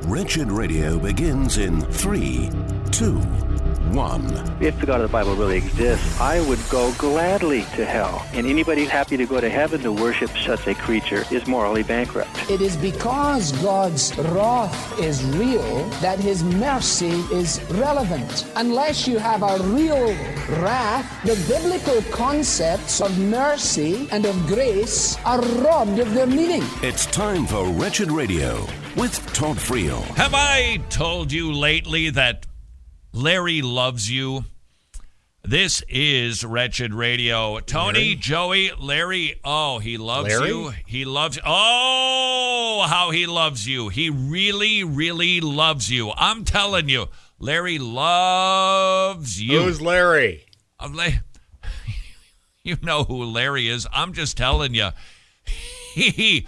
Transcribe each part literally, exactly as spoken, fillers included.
Wretched Radio begins in three, two, one. If the God of the Bible really exists, I would go gladly to hell. And anybody happy to go to heaven to worship such a creature is morally bankrupt. It is because God's wrath is real that his mercy is relevant. Unless you have a real wrath, the biblical concepts of mercy and of grace are robbed of their meaning. It's time for Wretched Radio with Todd Friel. Have I told you lately that Larry loves you? This is Wretched Radio. Tony, Larry? Joey, Larry, oh, he loves Larry? you. He loves you. Oh, how he loves you. He really, really loves you. I'm telling you, Larry loves you. Who's Larry? Uh, La- you know who Larry is. I'm just telling you. He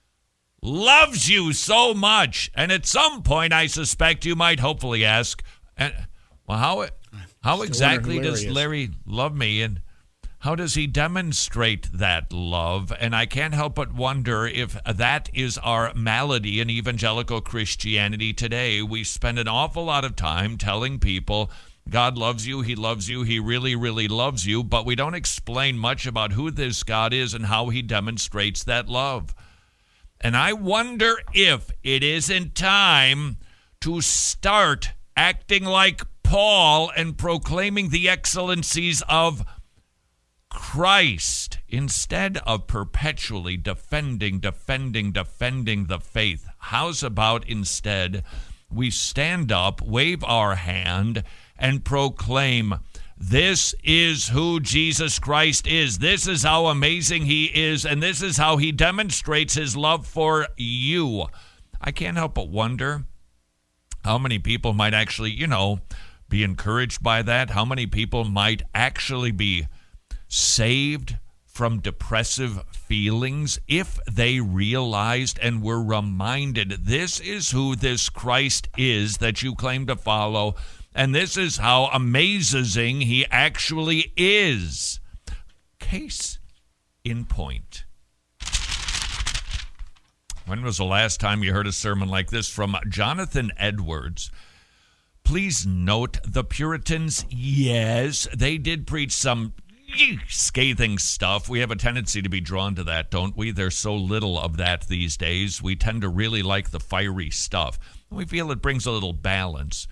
loves you so much. And at some point, I suspect you might hopefully ask, and well, how how exactly who Larry does is. Larry love me, and how does he demonstrate that love? And I can't help but wonder if that is our malady in evangelical Christianity today. We spend an awful lot of time telling people God loves you, he loves you, he really, really loves you, but we don't explain much about who this God is and how he demonstrates that love. And I wonder if it isn't time to start acting like Paul and proclaiming the excellencies of Christ instead of perpetually defending, defending, defending the faith. How's about instead we stand up, wave our hand, and proclaim, this is who Jesus Christ is. This is how amazing he is, and this is how he demonstrates his love for you. I can't help but wonder how many people might actually, you know, be encouraged by that. How many people might actually be saved from depressive feelings if they realized and were reminded, this is who this Christ is that you claim to follow, and this is how amazing he actually is. Case in point. When was the last time you heard a sermon like this from Jonathan Edwards? Please note the Puritans, yes, they did preach some scathing stuff. We have a tendency to be drawn to that, don't we? There's so little of that these days. We tend to really like the fiery stuff. We feel it brings a little balance.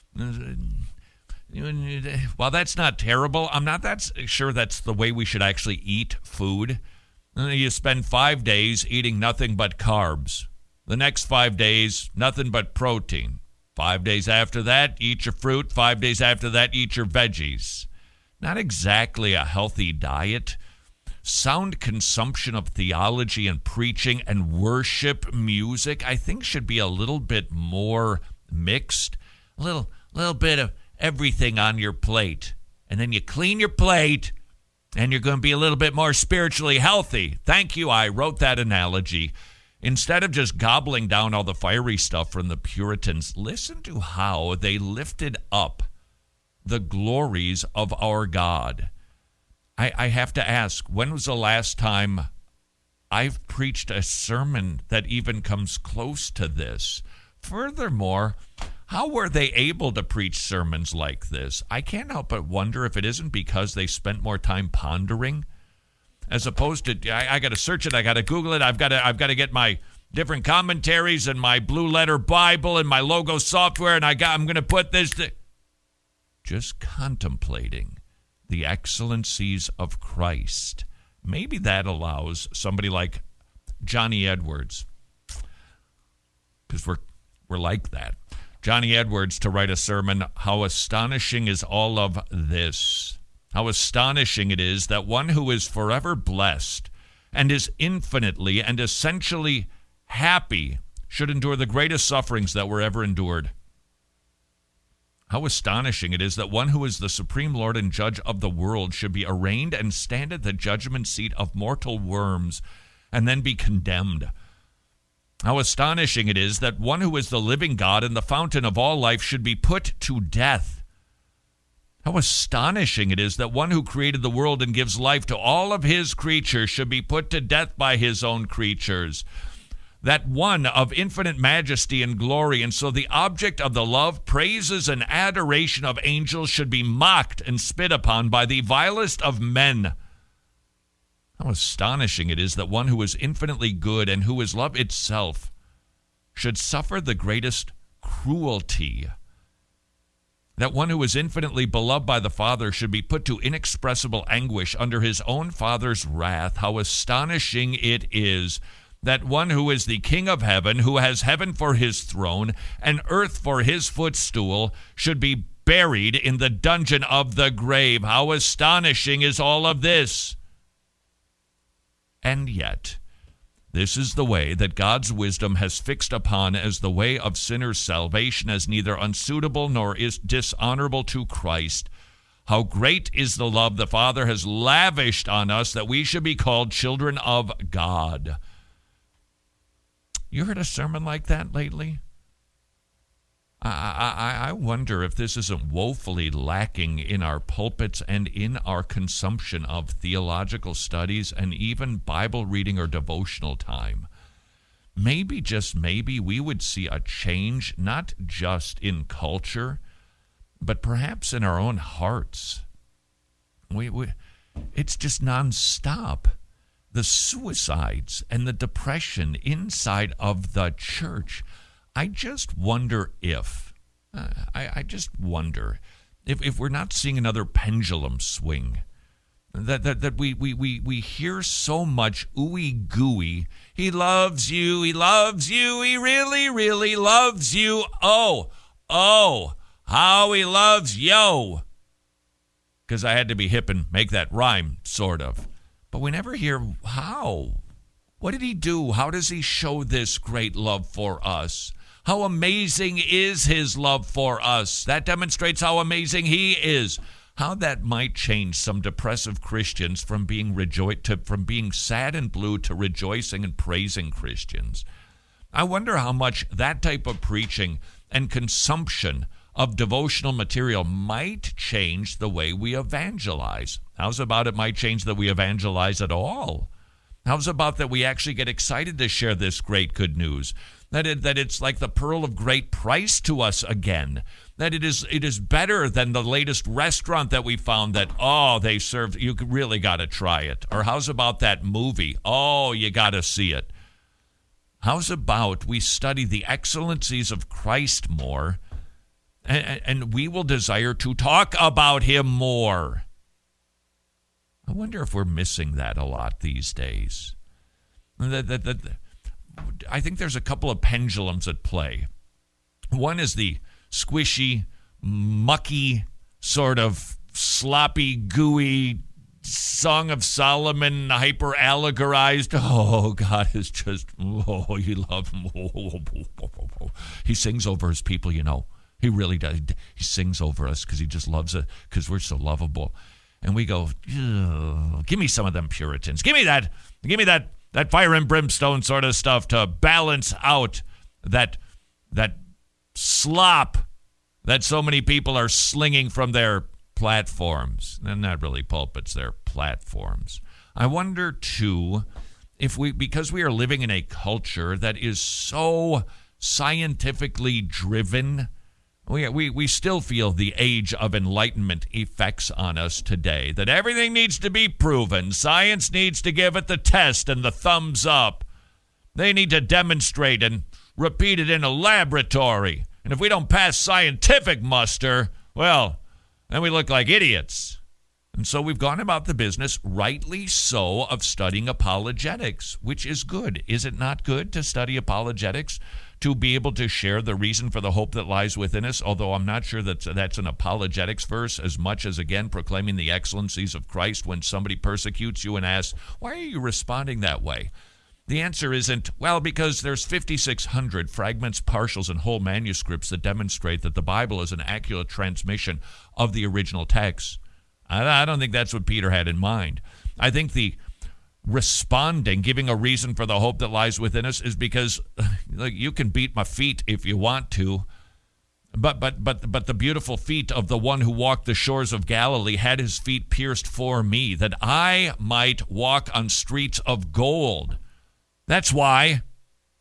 While that's not terrible, I'm not that sure that's the way we should actually eat food. You spend five days eating nothing but carbs. The next five days, nothing but protein. Five days after that, eat your fruit. Five days after that, eat your veggies. Not exactly a healthy diet. Sound consumption of theology and preaching and worship music, I think, should be a little bit more mixed. A little, little bit of everything on your plate. And then you clean your plate, and you're going to be a little bit more spiritually healthy. Thank you. I wrote that analogy. Instead of just gobbling down all the fiery stuff from the Puritans, listen to how they lifted up the glories of our God. I, I have to ask, when was the last time I've preached a sermon that even comes close to this? Furthermore, how were they able to preach sermons like this? I can't help but wonder if it isn't because they spent more time pondering, as opposed to, I, I got to search it, I got to Google it, I've got to, I've got to get my different commentaries and my Blue Letter Bible and my logo software, and I got, I'm going to put this. Th- Just contemplating the excellencies of Christ. Maybe that allows somebody like Johnny Edwards, because we're we're like that. Johnny Edwards to write a sermon, how astonishing is all of this. How astonishing it is that one who is forever blessed and is infinitely and essentially happy should endure the greatest sufferings that were ever endured. How astonishing it is that one who is the supreme Lord and judge of the world should be arraigned and stand at the judgment seat of mortal worms and then be condemned. How astonishing it is that one who is the living God and the fountain of all life should be put to death. How astonishing it is that one who created the world and gives life to all of his creatures should be put to death by his own creatures. that one of infinite majesty and glory, and so the object of the love, praises, and adoration of angels should be mocked and spit upon by the vilest of men. How astonishing it is that one who is infinitely good and who is love itself should suffer the greatest cruelty. That one who is infinitely beloved by the Father should be put to inexpressible anguish under his own Father's wrath. How astonishing it is that one who is the King of heaven, who has heaven for his throne and earth for his footstool, should be buried in the dungeon of the grave. How astonishing is all of this! And yet, this is the way that God's wisdom has fixed upon as the way of sinners' salvation, as neither unsuitable nor is dishonorable to Christ. How great is the love the Father has lavished on us that we should be called children of God. You heard a sermon like that lately? I, I, I wonder if this isn't woefully lacking in our pulpits and in our consumption of theological studies and even Bible reading or devotional time. Maybe, just maybe, we would see a change, not just in culture, but perhaps in our own hearts. We, we, it's just nonstop. The suicides and the depression inside of the church. I just wonder if, uh, I, I just wonder if, if we're not seeing another pendulum swing. That that, that we, we, we, we hear so much ooey gooey. He loves you, he loves you, he really, really loves you. Oh, oh, how he loves yo. Because I had to be hip and make that rhyme, sort of. But we never hear how. What did he do? How does he show this great love for us? How amazing is his love for us? That demonstrates how amazing he is. How that might change some depressive Christians from being rejo- to from being sad and blue to rejoicing and praising Christians. I wonder how much that type of preaching and consumption of devotional material might change the way we evangelize. How's about it might change that we evangelize at all? How's about that we actually get excited to share this great good news? That it, that it's like the pearl of great price to us again. That it is it is better than the latest restaurant that we found that, oh, they serve, you really got to try it. Or how's about that movie? Oh, you got to see it. How's about we study the excellencies of Christ more, and, and we will desire to talk about him more. I wonder if we're missing that a lot these days. That, that, that, I think there's a couple of pendulums at play. One is the squishy, mucky, sort of sloppy, gooey Song of Solomon, hyper-allegorized. Oh, God is just, oh, you love him. Oh, he sings over his people, you know. He really does. He sings over us because he just loves it, because we're so lovable. And we go, give me some of them Puritans. Give me that. Give me that that fire and brimstone sort of stuff to balance out that that slop that so many people are slinging from their platforms. And not really pulpits, they're platforms. I wonder, too, if we, because we are living in a culture that is so scientifically driven, We, we we still feel the age of enlightenment effects on us today, that everything needs to be proven. Science needs to give it the test and the thumbs up. They need to demonstrate and repeat it in a laboratory. And if we don't pass scientific muster, well, then we look like idiots. And so we've gone about the business, rightly so, of studying apologetics, which is good. Is it not good to study apologetics? To be able to share the reason for the hope that lies within us, although I'm not sure that that's an apologetics verse as much as, again, proclaiming the excellencies of Christ when somebody persecutes you and asks, why are you responding that way? The answer isn't, well, because there's fifty-six hundred fragments, partials, and whole manuscripts that demonstrate that the Bible is an accurate transmission of the original text. I don't think that's what Peter had in mind. I think the responding, giving a reason for the hope that lies within us is because like, you can beat my feet if you want to, but but but but the beautiful feet of the one who walked the shores of Galilee had his feet pierced for me, that I might walk on streets of gold. That's why.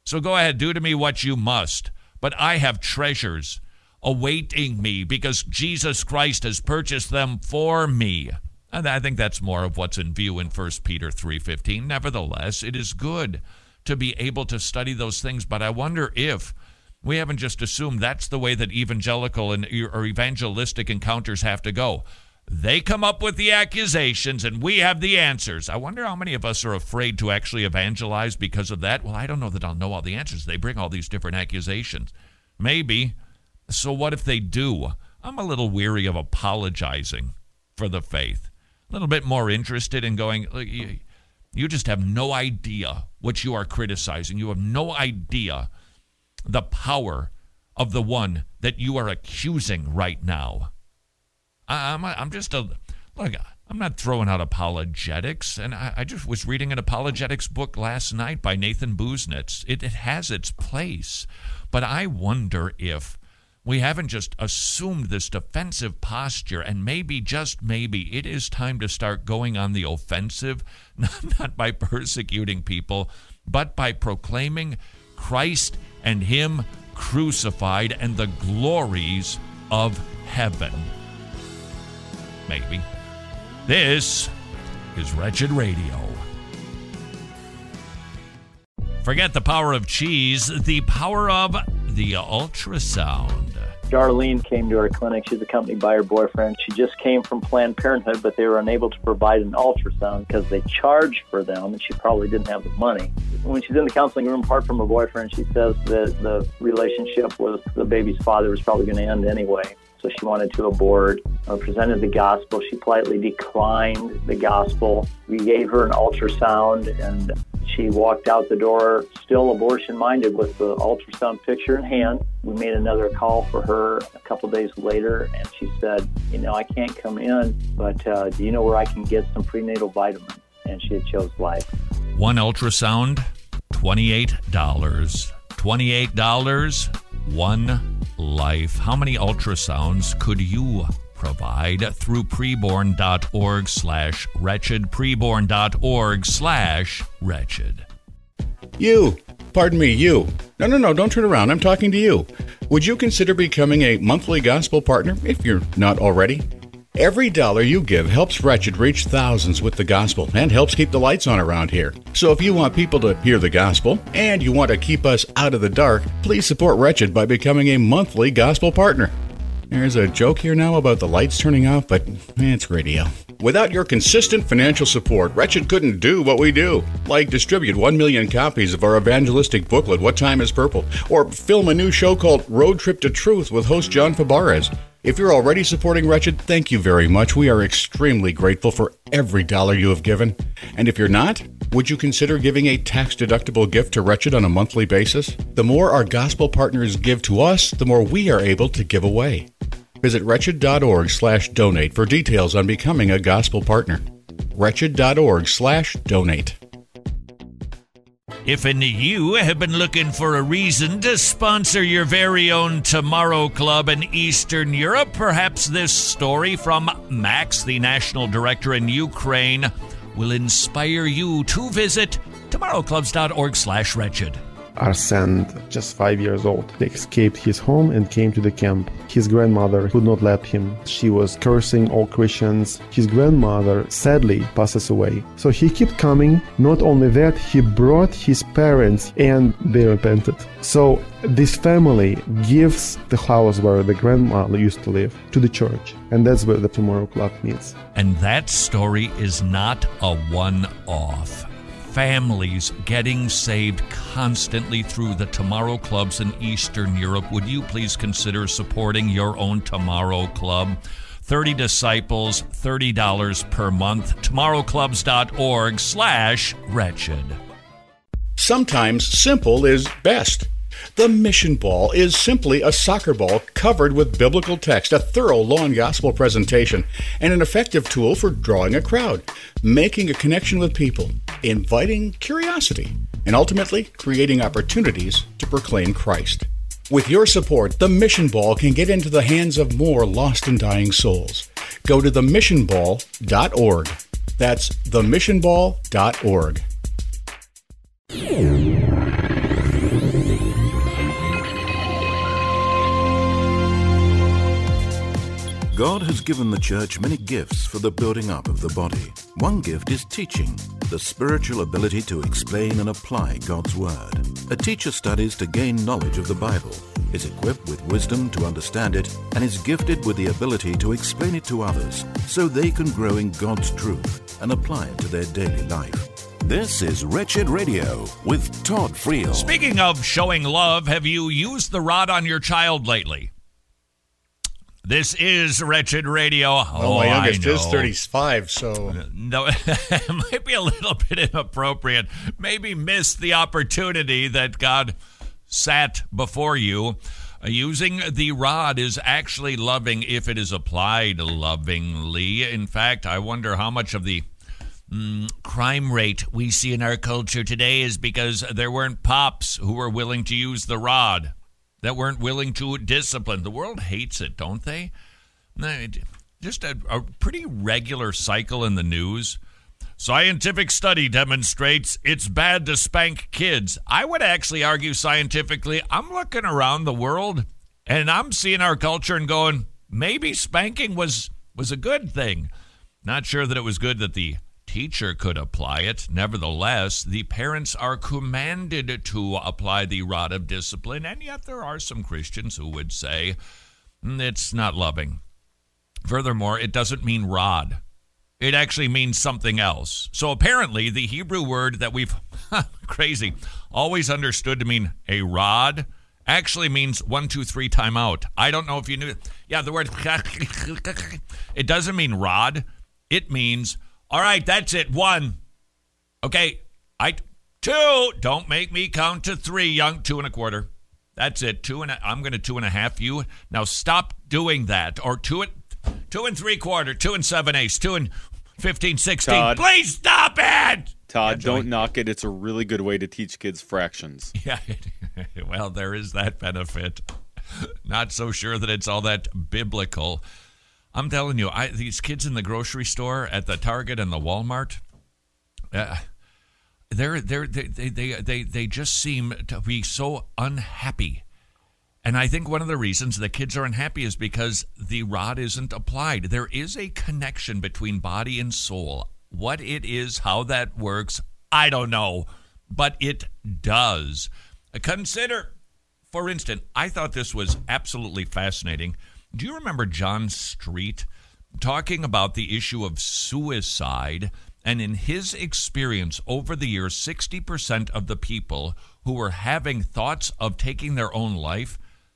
So go ahead, do to me what you must. But I have treasures awaiting me because Jesus Christ has purchased them for me. And I think that's more of what's in view in First Peter three fifteen. Nevertheless, it is good to be able to study those things, but I wonder if we haven't just assumed that's the way that evangelical and or evangelistic encounters have to go. They come up with the accusations, and we have the answers. I wonder how many of us are afraid to actually evangelize because of that. Well, I don't know that I'll know all the answers. They bring all these different accusations. Maybe. So what if they do? I'm a little weary of apologizing for the faith. A little bit more interested in going, you just have no idea what you are criticizing. You have no idea the power of the one that you are accusing right now. I'm, I'm just a, look, I'm not throwing out apologetics, and I, I just was reading an apologetics book last night by Nathan Busenitz. It, it has its place, but I wonder if we haven't just assumed this defensive posture, and maybe, just maybe, it is time to start going on the offensive, not, not by persecuting people, but by proclaiming Christ and Him crucified and the glories of heaven. Maybe. This is Wretched Radio. Forget the power of cheese, the power of the ultrasound. Darlene came to our clinic. She's accompanied by her boyfriend. She just came from Planned Parenthood, but they were unable to provide an ultrasound because they charged for them, and she probably didn't have the money. When she's in the counseling room, apart from her boyfriend, she says that the relationship with the baby's father was probably going to end anyway. So she wanted to abort. I presented the gospel. She politely declined the gospel. We gave her an ultrasound, and she walked out the door still abortion-minded with the ultrasound picture in hand. We made another call for her a couple days later, and she said, you know, I can't come in, but uh, do you know where I can get some prenatal vitamins? And she had chose life. One ultrasound, twenty-eight dollars. twenty-eight dollars, one life. How many ultrasounds could you provide through preborn.org slash wretched, preborn.org slash wretched? You, pardon me, you. No, no, no, don't turn around. I'm talking to you. Would you consider becoming a monthly gospel partner if you're not already? Every dollar you give helps Wretched reach thousands with the gospel and helps keep the lights on around here. So if you want people to hear the gospel and you want to keep us out of the dark, please support Wretched by becoming a monthly gospel partner. There's a joke here now about the lights turning off, but it's radio. Without your consistent financial support, Wretched couldn't do what we do, like distribute one million copies of our evangelistic booklet, What Time is Purple, or film a new show called Road Trip to Truth with host John Fabarez. If you're already supporting Wretched, thank you very much. We are extremely grateful for every dollar you have given. And if you're not, would you consider giving a tax-deductible gift to Wretched on a monthly basis? The more our gospel partners give to us, the more we are able to give away. Visit wretched.org slash donate for details on becoming a gospel partner. Wretched.org slash donate. If any of you have been looking for a reason to sponsor your very own Tomorrow Club in Eastern Europe, perhaps this story from Max, the national director in Ukraine, will inspire you to visit tomorrowclubs.org slash wretched. Arsen, just five years old, escaped his home and came to the camp. His grandmother would not let him. She was cursing all Christians. His grandmother sadly passes away. So he kept coming. Not only that, he brought his parents and they repented. So this family gives the house where the grandmother used to live to the church. And that's where the Tomorrow Club meets. And that story is not a one-off. Families getting saved constantly through the Tomorrow Clubs in Eastern Europe. Would you please consider supporting your own Tomorrow Club? thirty disciples, thirty dollars per month. tomorrowclubs.org slash wretched. Sometimes simple is best. The Mission Ball is simply a soccer ball covered with biblical text, a thorough law and gospel presentation, and an effective tool for drawing a crowd, making a connection with people, inviting curiosity, and ultimately creating opportunities to proclaim Christ. With your support, the Mission Ball can get into the hands of more lost and dying souls. Go to the mission ball dot org. That's the mission ball dot org. God has given the church many gifts for the building up of the body. One gift is teaching, the spiritual ability to explain and apply God's Word. A teacher studies to gain knowledge of the Bible, is equipped with wisdom to understand it, and is gifted with the ability to explain it to others so they can grow in God's truth and apply it to their daily life. This is Wretched Radio with Todd Friel. Speaking of showing love, have you used the rod on your child lately? This is Wretched Radio. Oh, oh my youngest I know. is thirty-five, so... No, it might be a little bit inappropriate. Maybe missed the opportunity that God sat before you. Uh, using the rod is actually loving if it is applied lovingly. In fact, I wonder how much of the mm, crime rate we see in our culture today is because there weren't pops who were willing to use the rod, that weren't willing to discipline. The world hates it, don't they? Just a, a pretty regular cycle in the news. Scientific study demonstrates it's bad to spank kids. I would actually argue scientifically, I'm looking around the world and I'm seeing our culture and going, maybe spanking was, was a good thing. Not sure that it was good that the teacher could apply it. Nevertheless, the parents are commanded to apply the rod of discipline, and yet there are some Christians who would say it's not loving. Furthermore, it doesn't mean rod. It actually means something else. So apparently, the Hebrew word that we've, crazy, always understood to mean a rod actually means one, two, three, time out. I don't know if you knew. Yeah, the word, it doesn't mean rod. It means, all right, that's it, one. Okay, I, two, don't make me count to three, young, two and a quarter. That's it, two and a, I'm going to two and a half you. Now stop doing that, or two and, two and three quarter, two and seven eighths, two and fifteen, sixteen. Todd, please stop it! Todd, yeah, don't knock it. It's a really good way to teach kids fractions. Yeah, well, there is that benefit. Not so sure that it's all that biblical. I'm telling you, I, these kids in the grocery store, at the Target and the Walmart, uh, they're, they're, they, they, they, they, they just seem to be so unhappy. And I think one of the reasons the kids are unhappy is because the rod isn't applied. There is a connection between body and soul. What it is, how that works, I don't know. But it does. Consider, for instance, I thought this was absolutely fascinating. Do you remember John Street talking about the issue of suicide? And in his experience over the years, sixty percent of the people who were having thoughts of taking their own life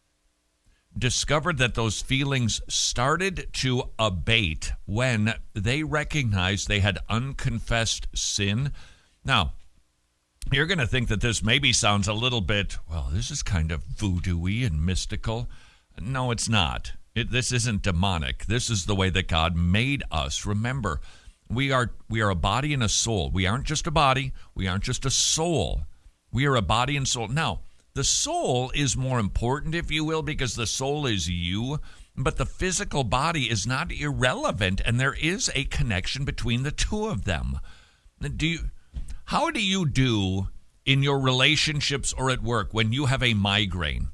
discovered that those feelings started to abate when they recognized they had unconfessed sin. Now, you're going to think that this maybe sounds a little bit, well, this is kind of voodoo-y and mystical. No, it's not. It, this isn't demonic. This is the way that God made us. Remember, we are we are a body and a soul. We aren't just a body. We aren't just a soul. We are a body and soul. Now, the soul is more important, if you will, because the soul is you, but the physical body is not irrelevant, and there is a connection between the two of them. Do you, how do you do in your relationships or at work when you have a migraine?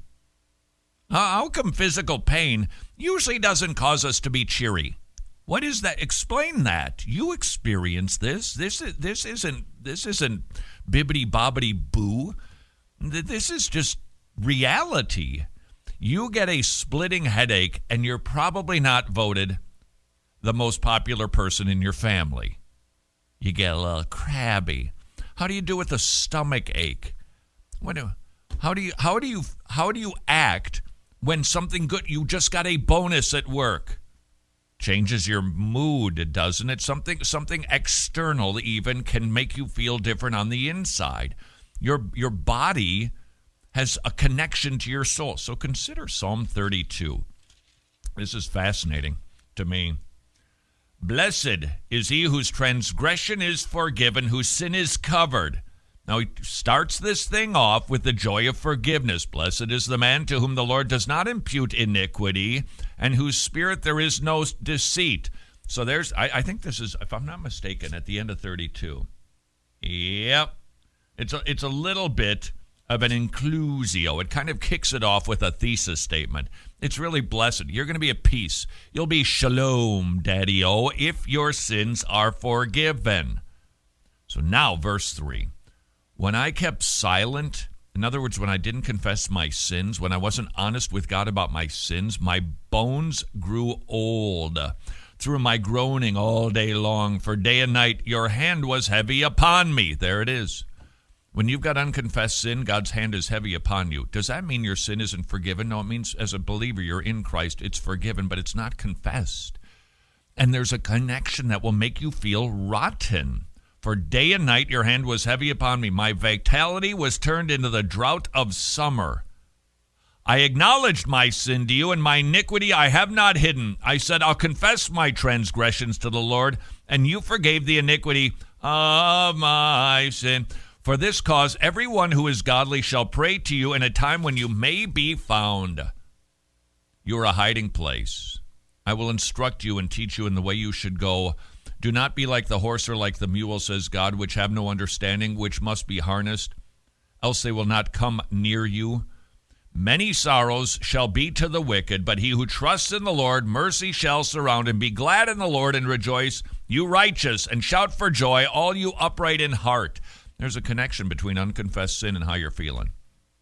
How come physical pain usually doesn't cause us to be cheery? What is that? Explain that. You experience this. This is this isn't this isn't bibbity bobbity boo. This is just reality. You get a splitting headache, and you're probably not voted the most popular person in your family. You get a little crabby. How do you do with a stomach ache? What do, how do you how do you how do you act when something good, you just got a bonus at work? Changes your mood, doesn't it? Something something external even can make you feel different on the inside. Your your body has a connection to your soul. So consider Psalm thirty-two. This is fascinating to me. Blessed is he whose transgression is forgiven, whose sin is covered. Now, he starts this thing off with the joy of forgiveness. Blessed is the man to whom the Lord does not impute iniquity, and whose spirit there is no deceit. So there's, I, I think this is, if I'm not mistaken, at the end of thirty-two. Yep. It's a, it's a little bit of an inclusio. It kind of kicks it off with a thesis statement. It's really blessed. You're going to be at peace. You'll be shalom, daddy-o, if your sins are forgiven. So now, verse three. When I kept silent, in other words, when I didn't confess my sins, when I wasn't honest with God about my sins, my bones grew old through my groaning all day long. For day and night your hand was heavy upon me. There it is. When you've got unconfessed sin, God's hand is heavy upon you. Does that mean your sin isn't forgiven? No, it means as a believer, you're in Christ. It's forgiven, but it's not confessed. And there's a connection that will make you feel rotten. For day and night your hand was heavy upon me. My vitality was turned into the drought of summer. I acknowledged my sin to you, and my iniquity I have not hidden. I said, I'll confess my transgressions to the Lord, and you forgave the iniquity of my sin. For this cause, everyone who is godly shall pray to you in a time when you may be found. You are a hiding place. I will instruct you and teach you in the way you should go. Do not be like the horse or like the mule, says God, which have no understanding, which must be harnessed, else they will not come near you. Many sorrows shall be to the wicked, but he who trusts in the Lord, mercy shall surround him. Be glad in the Lord and rejoice, you righteous, and shout for joy, all you upright in heart. There's a connection between unconfessed sin and how you're feeling.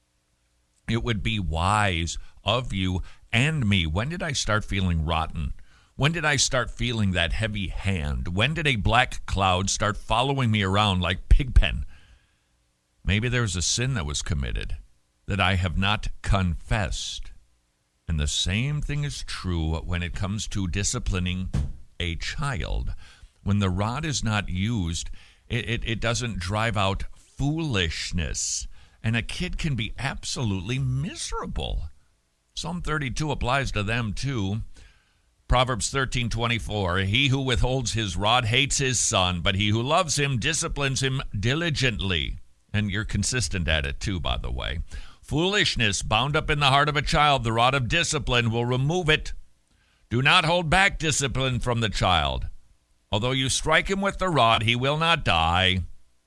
It would be wise of you and me. When did I start feeling rotten? When did I start feeling that heavy hand? When did a black cloud start following me around like Pigpen? Maybe there was a sin that was committed that I have not confessed. And the same thing is true when it comes to disciplining a child. When the rod is not used, It, it, it doesn't drive out foolishness. And a kid can be absolutely miserable. Psalm thirty-two applies to them too. Proverbs thirteen twenty-four, he who withholds his rod hates his son, but he who loves him disciplines him diligently. And you're consistent at it too, by the way. Foolishness bound up in the heart of a child, the rod of discipline will remove it. Do not hold back discipline from the child. Although you strike him with the rod, he will not die.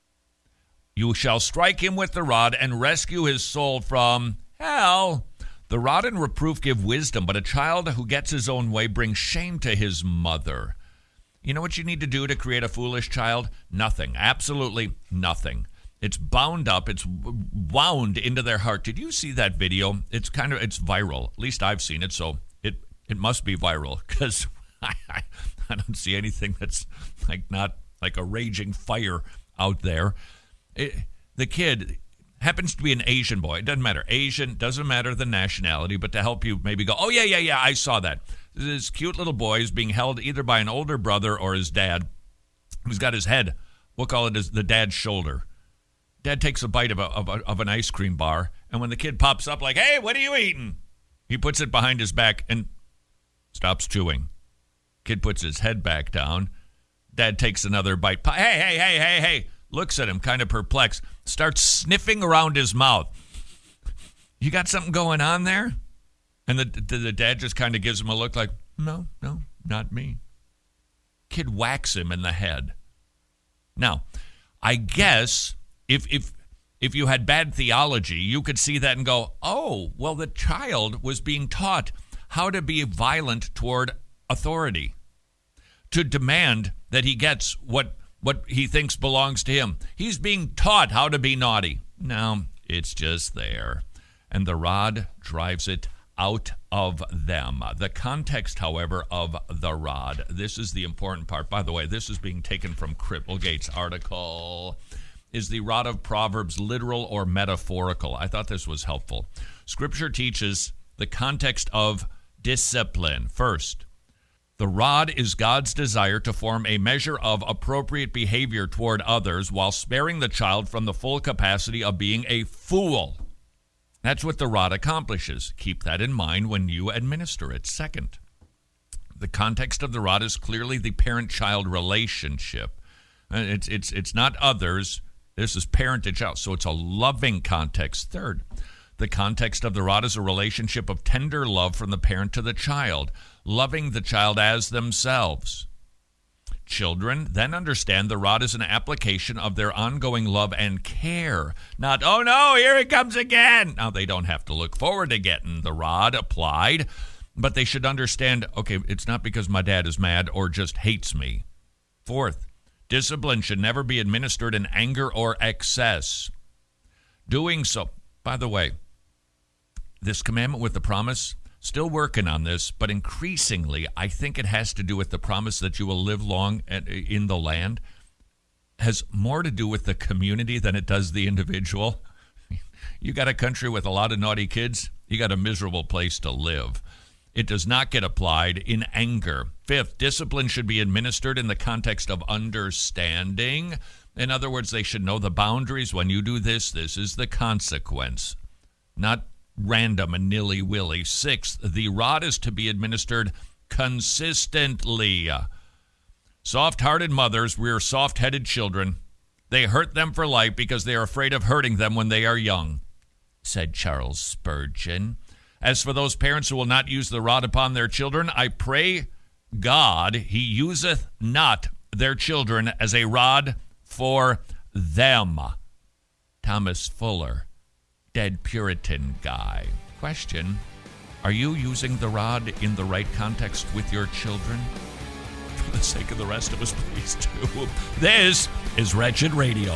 You shall strike him with the rod and rescue his soul from hell. The rod and reproof give wisdom, but a child who gets his own way brings shame to his mother. You know what you need to do to create a foolish child? Nothing. Absolutely nothing. It's bound up. It's wound into their heart. Did you see that video? It's kind of, it's viral. At least I've seen it, so it, it must be viral because I, I, I don't see anything that's like not like a raging fire out there. It, the kid happens to be an Asian boy. It doesn't matter. Asian, doesn't matter the nationality, but to help you maybe go, oh, yeah, yeah, yeah, I saw that. This cute little boy is being held either by an older brother or his dad, who's got his head, we'll call it as the dad's shoulder. Dad takes a bite of, a, of, a, of an ice cream bar, and when the kid pops up like, hey, what are you eating? He puts it behind his back and stops chewing. Kid puts his head back down. Dad takes another bite. Hey, hey, hey, hey, hey. Looks at him, kind of perplexed. Starts sniffing around his mouth. You got something going on there? And the, the, the dad just kind of gives him a look like, no, no, not me. Kid whacks him in the head. Now, I guess if if if you had bad theology, you could see that and go, oh, well, the child was being taught how to be violent toward authority, to demand that he gets what what he thinks belongs to him. He's being taught how to be naughty. No, it's just there. And the rod drives it out of them. The context, however, of the rod. This is the important part. By the way, this is being taken from Cripplegate's article. Is the rod of Proverbs literal or metaphorical? I thought this was helpful. Scripture teaches the context of discipline. First, the rod is God's desire to form a measure of appropriate behavior toward others while sparing the child from the full capacity of being a fool. That's what the rod accomplishes. Keep that in mind when you administer it. Second, the context of the rod is clearly the parent-child relationship. It's it's it's not others. This is parent to child, so it's a loving context. Third, the context of the rod is a relationship of tender love from the parent to the child, loving the child as themselves. children then understand the rod is an application of their ongoing love and care. Not, oh no, here it comes again. Now, they don't have to look forward to getting the rod applied, but they should understand, okay, it's not because my dad is mad or just hates me. Fourth, discipline should never be administered in anger or excess. Doing so, by the way, this commandment with the promise, still working on this, but increasingly, I think it has to do with the promise that you will live long in the land, has more to do with the community than it does the individual. You got a country with a lot of naughty kids, you got a miserable place to live. It does not get applied in anger. Fifth, discipline should be administered in the context of understanding. In other words, they should know the boundaries. When you do this, this is the consequence. Not random and nilly-willy. Sixth, the rod is to be administered consistently. Soft-hearted mothers rear soft-headed children. They hurt them for life because they are afraid of hurting them when they are young, said Charles Spurgeon. As for those parents who will not use the rod upon their children, I pray God he useth not their children as a rod for them. Thomas Fuller, dead Puritan guy. Question, are you using the rod in the right context with your children? For the sake of the rest of us, please do. This is Wretched Radio.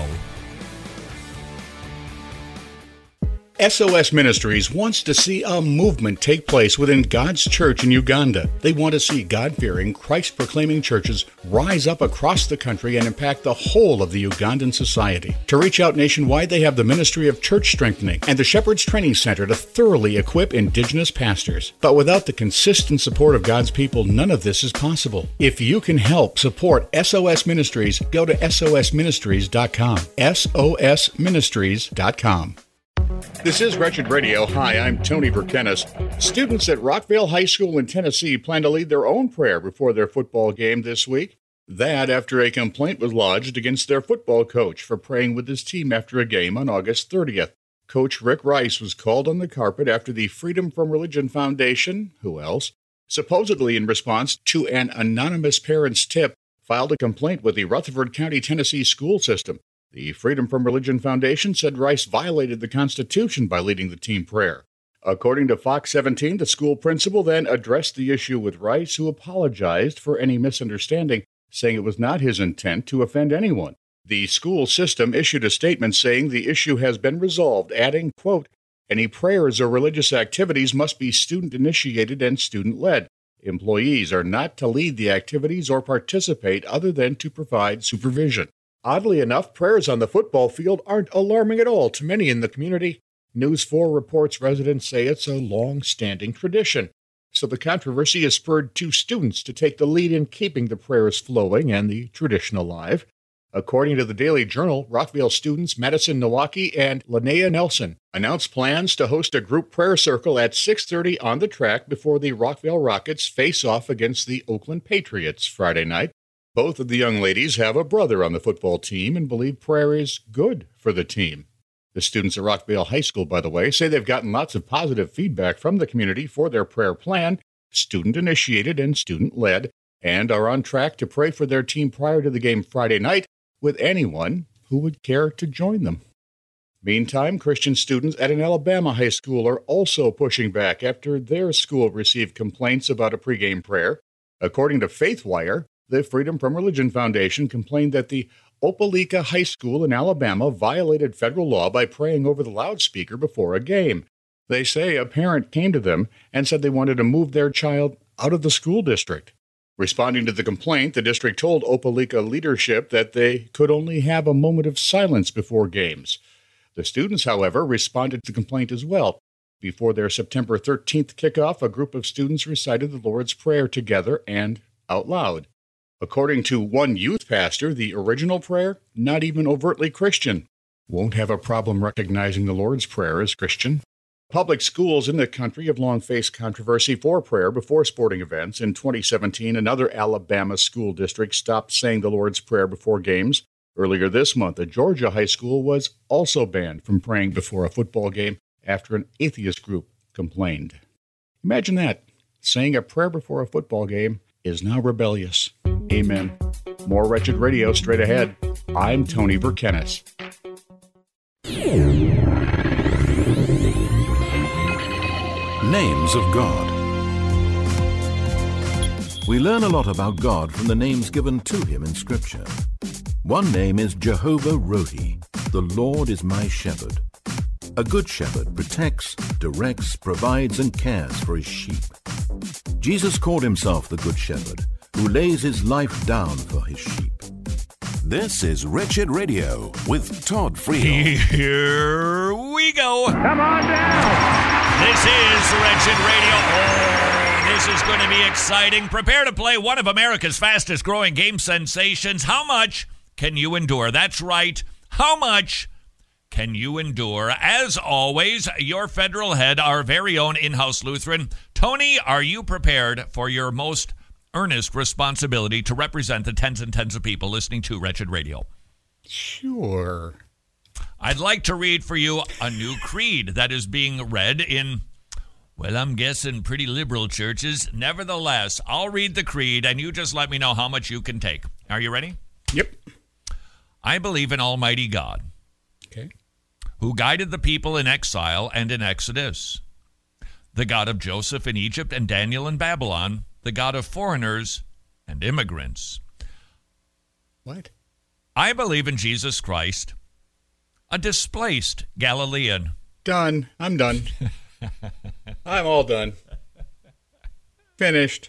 S O S Ministries wants to see a movement take place within God's church in Uganda. They want to see God-fearing, Christ-proclaiming churches rise up across the country and impact the whole of the Ugandan society. To reach out nationwide, they have the Ministry of Church Strengthening and the Shepherd's Training Center to thoroughly equip indigenous pastors. But without the consistent support of God's people, none of this is possible. If you can help support S O S Ministries, go to S O S ministries dot com. S O S ministries dot com. This is Wretched Radio. Hi, I'm Tony Verkenis. Students at Rockvale High School in Tennessee plan to lead their own prayer before their football game this week. That after a complaint was lodged against their football coach for praying with his team after a game on August thirtieth. Coach Rick Rice was called on the carpet after the Freedom from Religion Foundation, who else, supposedly in response to an anonymous parent's tip, filed a complaint with the Rutherford County, Tennessee school system. The Freedom from Religion Foundation said Rice violated the Constitution by leading the team prayer. According to Fox seventeen, the school principal then addressed the issue with Rice, who apologized for any misunderstanding, saying it was not his intent to offend anyone. The school system issued a statement saying the issue has been resolved, adding, quote, any prayers or religious activities must be student-initiated and student-led. Employees are not to lead the activities or participate other than to provide supervision. Oddly enough, prayers on the football field aren't alarming at all to many in the community. News four reports residents say it's a long-standing tradition. So the controversy has spurred two students to take the lead in keeping the prayers flowing and the tradition alive. According to the Daily Journal, Rockvale students Madison Nowaki and Linnea Nelson announced plans to host a group prayer circle at six thirty on the track before the Rockvale Rockets face off against the Oakland Patriots Friday night. Both of the young ladies have a brother on the football team and believe prayer is good for the team. The students at Rockvale High School, by the way, say they've gotten lots of positive feedback from the community for their prayer plan, student-initiated and student-led, and are on track to pray for their team prior to the game Friday night with anyone who would care to join them. Meantime, Christian students at an Alabama high school are also pushing back after their school received complaints about a pregame prayer. According to FaithWire, the Freedom from Religion Foundation complained that the Opelika High School in Alabama violated federal law by praying over the loudspeaker before a game. They say a parent came to them and said they wanted to move their child out of the school district. Responding to the complaint, the district told Opelika leadership that they could only have a moment of silence before games. The students, however, responded to the complaint as well. Before their September thirteenth kickoff, a group of students recited the Lord's Prayer together and out loud. According to one youth pastor, the original prayer, not even overtly Christian. Won't have a problem recognizing the Lord's Prayer as Christian. Public schools in the country have long faced controversy for prayer before sporting events. In twenty seventeen, another Alabama school district stopped saying the Lord's Prayer before games. Earlier this month, a Georgia high school was also banned from praying before a football game after an atheist group complained. Imagine that. Saying a prayer before a football game is now rebellious. Amen. More Wretched Radio straight ahead. I'm Tony Verkenis. Names of God. We learn a lot about God from the names given to him in Scripture. One name is Jehovah Rohi. The Lord is my shepherd. A good shepherd protects, directs, provides, and cares for his sheep. Jesus called himself the Good Shepherd, who lays his life down for his sheep. This is Wretched Radio with Todd Friel. Here we go. Come on down. This is Wretched Radio. Oh, this is going to be exciting. Prepare to play one of America's fastest growing game sensations. How much can you endure? That's right. How much can you endure? As always, your federal head, our very own in-house Lutheran. Tony, are you prepared for your most earnest responsibility to represent the tens and tens of people listening to Wretched Radio? Sure. I'd like to read for you a new creed that is being read in, well, I'm guessing pretty liberal churches. Nevertheless, I'll read the creed, and you just let me know how much you can take. Are you ready? Yep. I believe in Almighty God, Okay. who guided the people in exile and in Exodus, the God of Joseph in Egypt and Daniel in Babylon, the God of foreigners and immigrants. What? I believe in Jesus Christ, a displaced Galilean. Done. I'm done. I'm all done. Finished.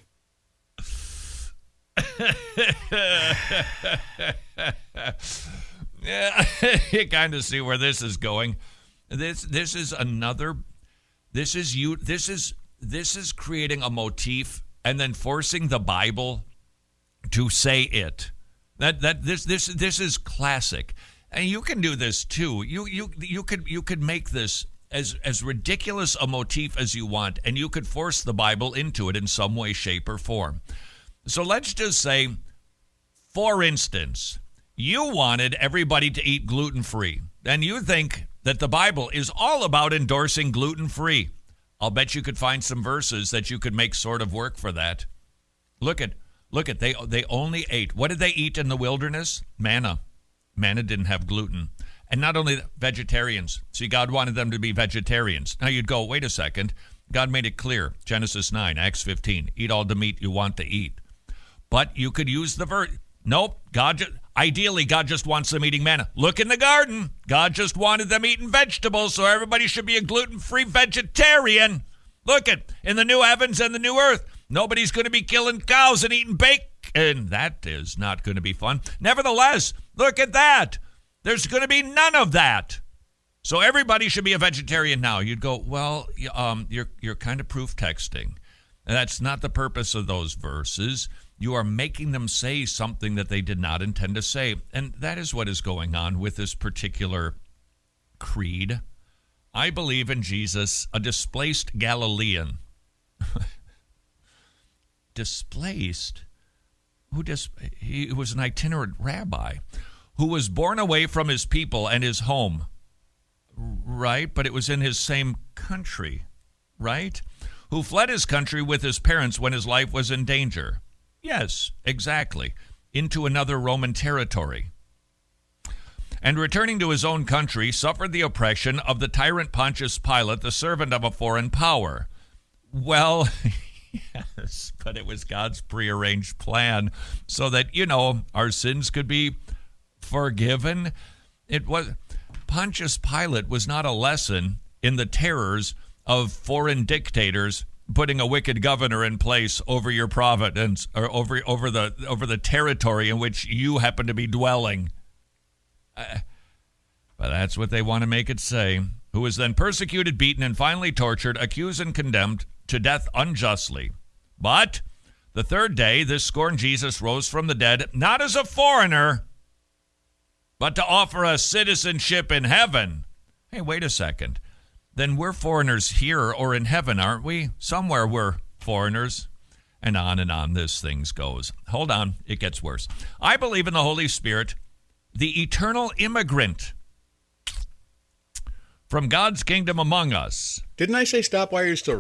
Yeah, you kind of see where this is going. This this is another. This is you. This is this is creating a motif and then forcing the Bible to say it. That that this this this is classic, and you can do this too. You you you could you could make this as as ridiculous a motif as you want, and you could force the Bible into it in some way, shape, or form. So let's just say, for instance, you wanted everybody to eat gluten-free, and you think that the Bible is all about endorsing gluten-free. I'll bet you could find some verses that you could make sort of work for that. Look at, look at, they they only ate. What did they eat in the wilderness? Manna. Manna didn't have gluten. And not only vegetarians. See, God wanted them to be vegetarians. Now you'd go, wait a second. God made it clear. Genesis nine, Acts fifteen. Eat all the meat you want to eat. But you could use the verse. Nope. God just, ideally, God just wants them eating manna. Look in the garden. God just wanted them eating vegetables, so everybody should be a gluten-free vegetarian. Look at, in the new heavens and the new earth, nobody's going to be killing cows and eating bacon. That is not going to be fun. Nevertheless, look at that. There's going to be none of that. So everybody should be a vegetarian now. You'd go, well, um, you're you're kind of proof texting. And that's not the purpose of those verses. You are making them say something that they did not intend to say. And that is what is going on with this particular creed. I believe in Jesus, a displaced Galilean. Displaced? Who dis- he was an itinerant rabbi who was born away from his people and his home. Right? But it was in his same country. Right? Who fled his country with his parents when his life was in danger. Yes, exactly. Into another Roman territory. And returning to his own country, suffered the oppression of the tyrant Pontius Pilate, the servant of a foreign power. Well, yes, but it was God's prearranged plan so that, you know, our sins could be forgiven. It was Pontius Pilate was not a lesson in the terrors of foreign dictators putting a wicked governor in place over your province or over over the over the territory in which you happen to be dwelling. Uh, but that's what they want to make it say. Who was then persecuted, beaten, and finally tortured, accused and condemned to death unjustly. But the third day, this scorned Jesus rose from the dead, not as a foreigner, but to offer us citizenship in heaven. Hey, wait a second. Then we're foreigners here or in heaven, aren't we? Somewhere we're foreigners. And on and on this thing goes. Hold on, it gets worse. I believe in the Holy Spirit, the eternal immigrant from God's kingdom among us. Didn't I say stop while you're still reading?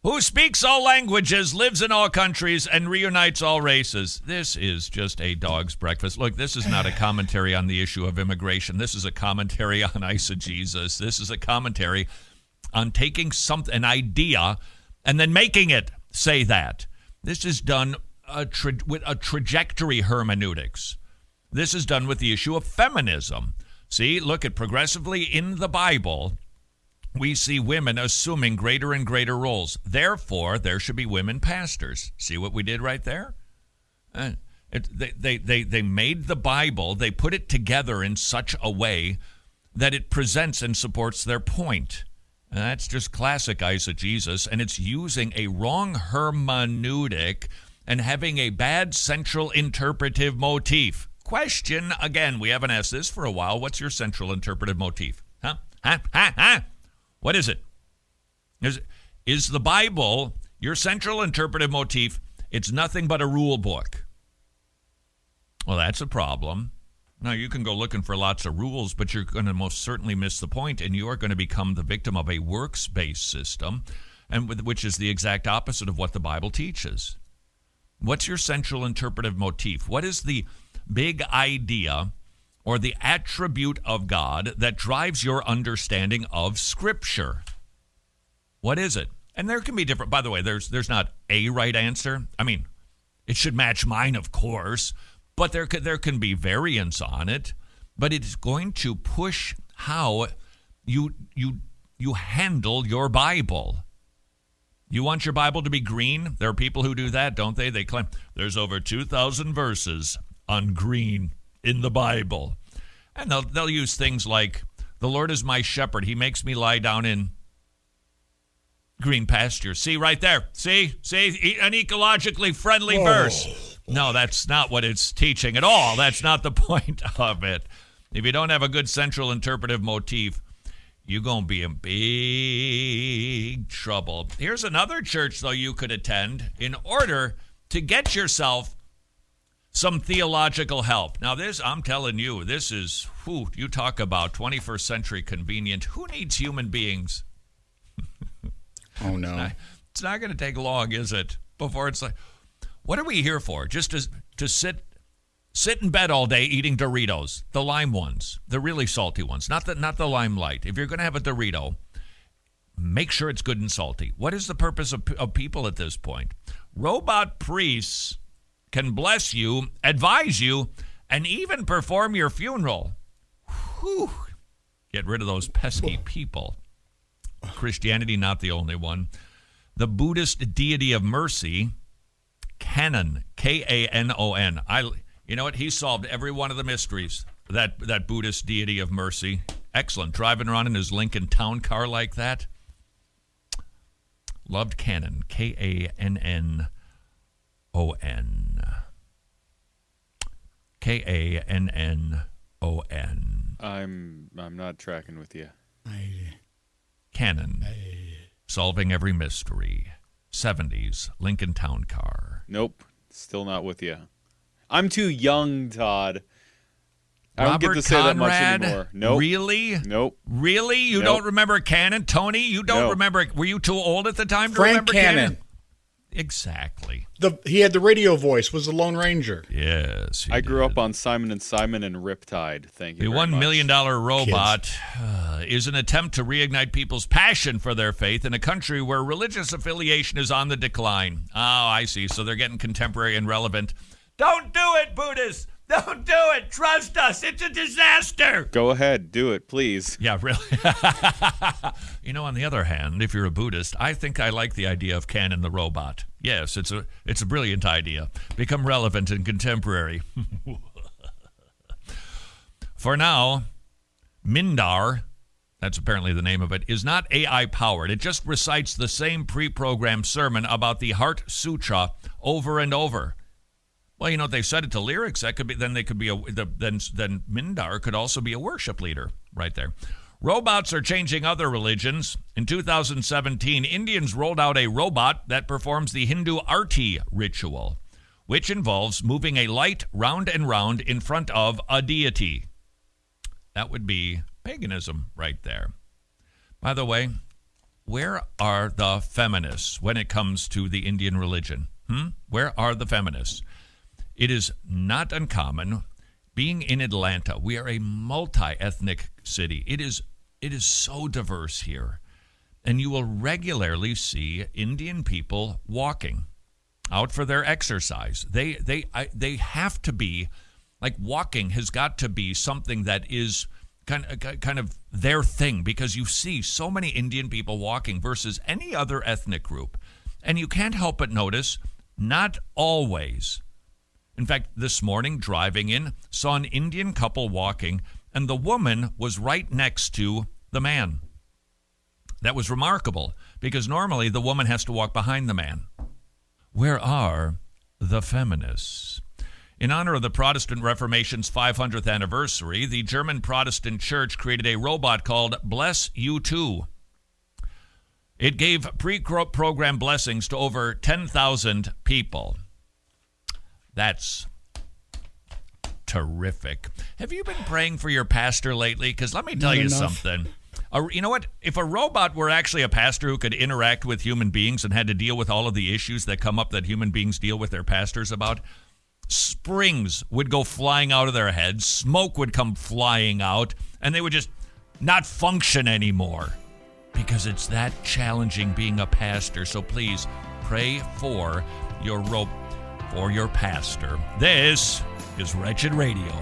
who speaks all languages, lives in all countries, and reunites all races. This is just a dog's breakfast. Look, this is not a commentary on the issue of immigration. This is a commentary on eisegesis. This is a commentary on taking some, an idea and then making it say that. This is done a tra- with a trajectory hermeneutics. This is done with the issue of feminism. See, look at progressively in the Bible, we see women assuming greater and greater roles. Therefore, there should be women pastors. See what we did right there? Uh, it, they, they, they, they made the Bible, they put it together in such a way that it presents and supports their point. And that's just classic eisegesis, and it's using a wrong hermeneutic and having a bad central interpretive motif. Question, again, we haven't asked this for a while. What's your central interpretive motif? Huh? Huh? Huh? Huh? What is it? Is, is the Bible your central interpretive motif? It's nothing but a rule book. Well, that's a problem. Now, you can go looking for lots of rules, but you're going to most certainly miss the point, and you are going to become the victim of a works-based system, and with, which is the exact opposite of what the Bible teaches. What's your central interpretive motif? What is the big idea or the attribute of God that drives your understanding of Scripture? What is it? And there can be different, by the way, there's there's not a right answer. I mean, it should match mine, of course, but there can, there can be variance on it. But it's going to push how you you you handle your Bible. You want your Bible to be green? There are people who do that, don't they? They claim there's over two thousand verses on green in the Bible. And they'll, they'll use things like, the Lord is my shepherd. He makes me lie down in green pasture. See right there. See? See? An ecologically friendly Whoa. verse. No, that's not what it's teaching at all. That's not the point of it. If you don't have a good central interpretive motif, you're going to be in big trouble. Here's another church, though, you could attend in order to get yourself some theological help. Now, this, I'm telling you, this is, whew, you talk about twenty-first century convenient. Who needs human beings? Oh, no. It's not, it's not going to take long, is it? Before it's like, what are we here for? Just to, to sit sit in bed all day eating Doritos, the lime ones, the really salty ones, not the, not the lime light. If you're going to have a Dorito, make sure it's good and salty. What is the purpose of, of people at this point? Robot priests can bless you, advise you, and even perform your funeral. Whew. Get rid of those pesky people. Christianity, not the only one. The Buddhist deity of mercy, Kanon, K A N O N. I, you know what? He solved every one of the mysteries, that, that Buddhist deity of mercy. Excellent. Driving around in his Lincoln Town Car like that. Loved Kanon, K A N N O N. K A N N O N. I'm I'm not tracking with you. Kanon. Solving every mystery. seventies Lincoln Town Car. Nope. Still not with you. I'm too young, Todd. I Robert don't get to say Conrad? that much anymore. Nope. Really? Nope. Really? You Nope. don't remember Kanon? Tony, you don't No. remember? Were you too old at the time to Frank remember Cannon. Kanon? Exactly. The he had the radio voice, was the Lone Ranger. Yes. I grew did. up on Simon and Simon and Riptide. Thank you The very one much. million dollar robot uh, is an attempt to reignite people's passion for their faith in a country where religious affiliation is on the decline. Oh, I see. So they're getting contemporary and relevant. Don't do it, Buddhists. Don't do it. Trust us. It's a disaster. Go ahead. Do it, please. Yeah, really. You know, on the other hand, if you're a Buddhist, I think I like the idea of Kanon the robot. Yes, it's a it's a brilliant idea. Become relevant and contemporary. For now, Mindar, that's apparently the name of it, is not A I-powered. It just recites the same pre-programmed sermon about the Heart Sutra over and over. Well, you know, if they set it to lyrics, that could be, then they could be a, the, then, then Mindar could also be a worship leader right there. Robots are changing other religions. In two thousand seventeen, Indians rolled out a robot that performs the Hindu Arti ritual, which involves moving a light round and round in front of a deity. That would be paganism right there. By the way, where are the feminists when it comes to the Indian religion? Hmm? Where are the feminists? It is not uncommon. Being in Atlanta, we are a multi-ethnic city. It is it is so diverse here. And you will regularly see Indian people walking out for their exercise. They they I, they have to be, like walking has got to be something that is kind of, kind of their thing, because you see so many Indian people walking versus any other ethnic group. And you can't help but notice, not always. In fact, this morning, driving in, saw an Indian couple walking, and the woman was right next to the man. That was remarkable, because normally the woman has to walk behind the man. Where are the feminists? In honor of the Protestant Reformation's five hundredth anniversary, the German Protestant Church created a robot called Bless You Too. It gave pre-program blessings to over ten thousand people. That's terrific. Have you been praying for your pastor lately? Because let me tell Not you enough. something. A, you know what? If a robot were actually a pastor who could interact with human beings and had to deal with all of the issues that come up that human beings deal with their pastors about, springs would go flying out of their heads, smoke would come flying out, and they would just not function anymore. Because it's that challenging being a pastor. So please pray for your rope. For your pastor. This is Wretched Radio.